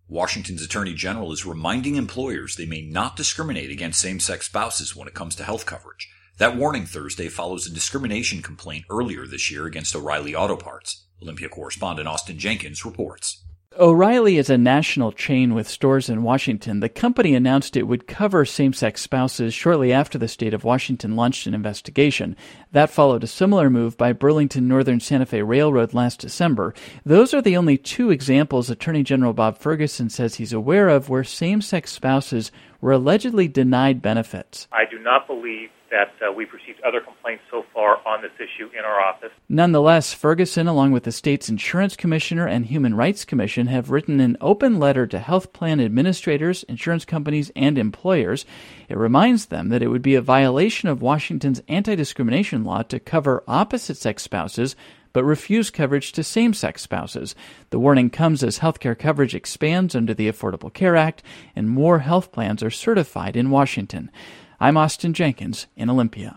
Washington's Attorney General is reminding employers they may not discriminate against same-sex spouses when it comes to health coverage. That warning Thursday follows a discrimination complaint earlier this year against O'Reilly Auto Parts. Olympia correspondent Austin Jenkins reports. O'Reilly is a national chain with stores in Washington. The company announced it would cover same-sex spouses shortly after the state of Washington launched an investigation. That followed a similar move by Burlington Northern Santa Fe Railroad last December. Those are the only two examples Attorney General Bob Ferguson says he's aware of where same-sex spouses were allegedly denied benefits. I do not believe that we've received other complaints so far on this issue in our office. Nonetheless, Ferguson, along with the state's Insurance Commissioner and Human Rights Commission, have written an open letter to health plan administrators, insurance companies, and employers. It reminds them that it would be a violation of Washington's anti-discrimination law to cover opposite-sex spouses but refuse coverage to same-sex spouses. The warning comes as healthcare coverage expands under the Affordable Care Act and more health plans are certified in Washington. I'm Austin Jenkins in Olympia.